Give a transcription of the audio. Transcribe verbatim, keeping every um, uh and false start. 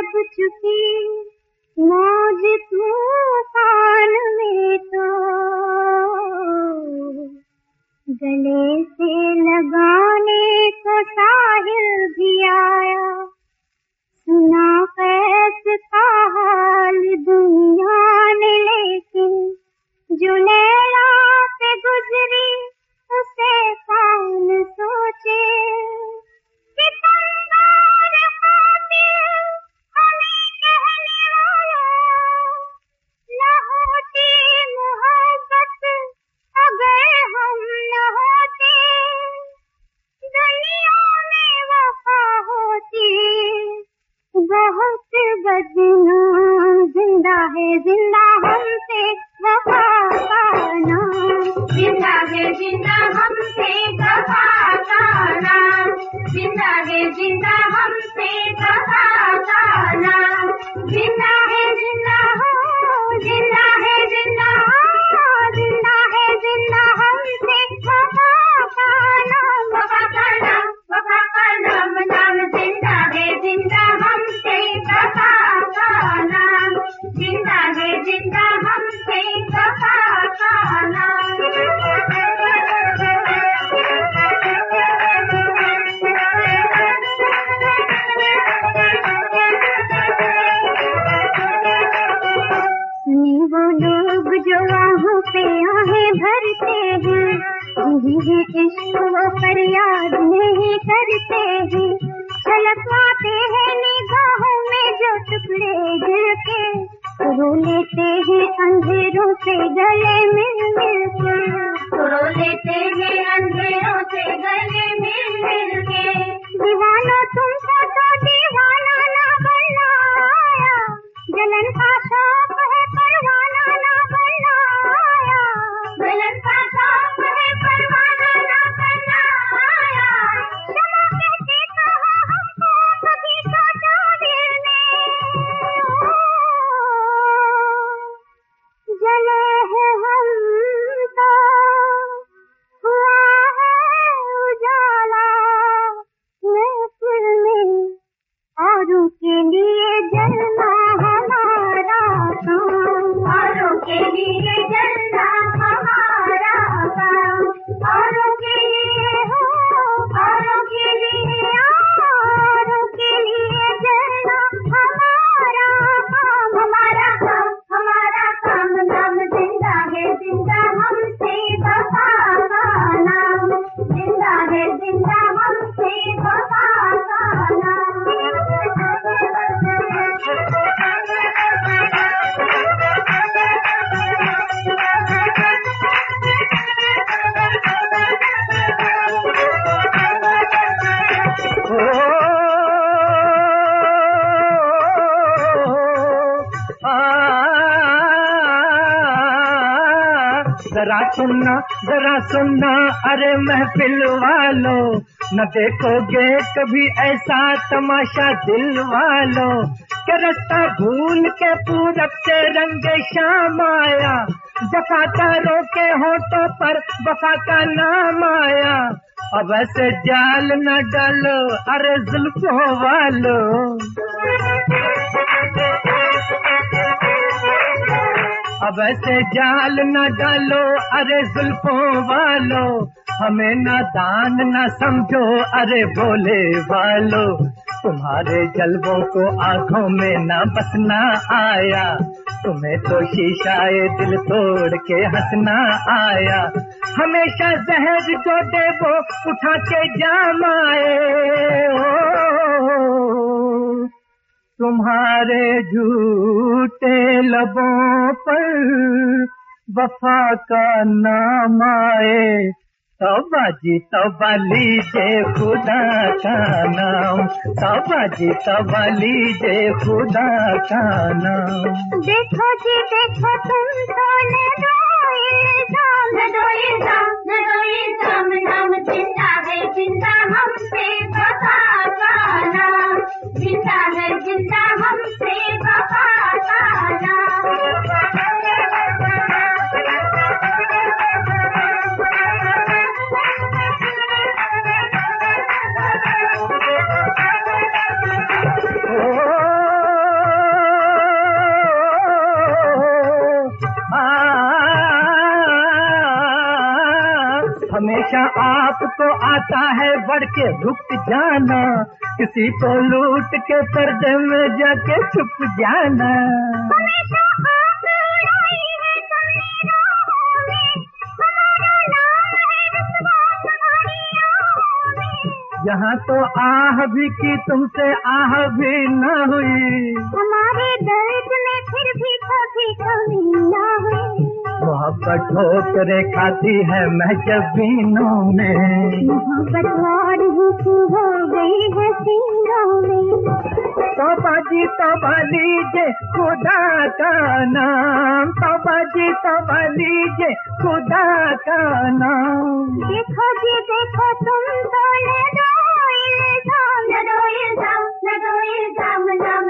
दब चुकी मौज तूफान में तो गले से लगाने को साहिल भी आया। सुना कैस का हाल दुनिया ने, लेकिन जो लैला से गुजरी उसे कौन सोचे कि कंगार खातिर हमें कहने वाला न होती मोहब्बत अगर हम न होते। दुनिया में वफा होती बहुत बदनाम। जिंदा है जिंदा हमसे वफा का नाम। जिंदा है जिंदा हमसे वफा का नाम। जिंदा है जिंदा हमसे वफा का नाम। जिंदा है जिंदा हो, जिंदा है जिंदा हो, जिंदा है जिंदा हमसे वफा का नाम। वफा का नाम, वफा का नाम, नाम जिंदा है जिंदा हमसे वफा का नाम। जिंदा है जिंदा हमसे वफा का नाम। वो लोग जो आहों पे आहें भरते हैं, जिन्हें इश्क वो फरियाद नहीं करते हैं। छलकाते हैं निगाहों में जो टुकड़े दिल के, रो लेते हैं अंधेरों से गले मिल मिल के। रो लेते हैं अंधेरों से गले मिल मिल के। दीवाना तुमको तो दीवाना ना बनना आया, जलन का शौक है परवाना ना बनना आया। जलन का शौक है परवाना ना बनना आया। क्षमा कहते कहा हमको कभी सोचा दिल में, जले हैं हम तो हुआ है उजाला। महफिल में औरों के लिए जलना हमारा काम। औरों के लिए जलना हमारा काम। औरों के लिए हो, औरों के लिए, औरों के लिए जलना हमारा काम। हमारा काम, हमारा काम, नाम जिंदा है जिंदा हमसे वफा का नाम। जिंदा है जिंदा हमसे वफा का नाम। जरा सुनना जरा सुनना अरे महफिल वालों, न देखोगे कभी ऐसा तमाशा दिल वालों। के रास्ता भूल के पूरब से रंगे शाम आया, जफादारों के होठों पर वफा का नाम आया। अब ऐसे जाल न डालो अरे जुल्फों वालों, अब ऐसे जाल न डालो अरे जुल्फों वालों। हमें नादान न समझो अरे भोले वालों। तुम्हारे जलवों को आंखों में न बसना आया, तुम्हें तो शीशाए दिल तोड़ के हंसना आया। हमेशा जहर जो दे वो उठा के जाम आए। ओ, तुम्हारे झूठे लबों पर वफा का नाम आए। तौबा जी तौबा लीजिए खुदा का नाम। तौबा जी तौबा लीजिए खुदा का नाम। देखो जी देखो तुम तो न दो इल्जाम, न दो इल्जाम, न दो इल्जाम। नाम जिंदा है जिंदा हमसे वफा का नाम। जिंदा है जिंदा हमसे वफा का नाम। हमेशा आपको आता है बढ़ के रुक जाना, किसी को लूट के पर्दे में जाके छुप जाना। हमेशा आप उड़ाई है तुमने राहों में, हमारा नाम है रुतबा तुम्हारी आहों में। यहाँ तो आह भी की तुमसे आह भी न हुई, हमारे दर्द में फिर भी कभी कमी न हुई। मोहब्बत ठोकरे खाती है महजबीनों में, मोहब्बत और रुचि हो गई है सीनों में। तौबा जी तौबा लीजिए खुदा का नाम, तौबा जी तौबा लीजिए खुदा का नाम। देखो जी देखो तुम तो न दो इल्जाम, न दो इल्जाम, न दो इल्जाम, न